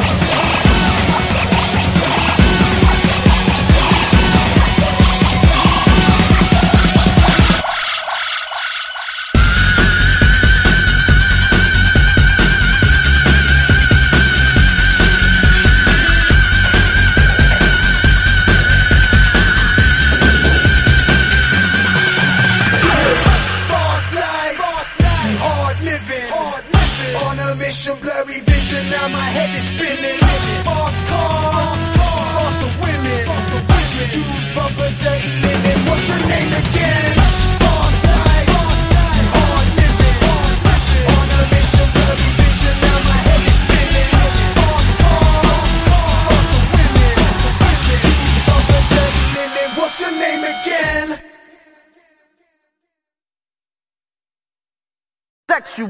On a mission, blurry vision, now my head is spinning. Fast cars, faster women. Used rubber, dirty linen. What's her name again? Fast life, hard living. On a mission, blurry vision, now my head is spinning. Fast cars, faster women. Used rubber, dirty linen. What's her name again? Sexual.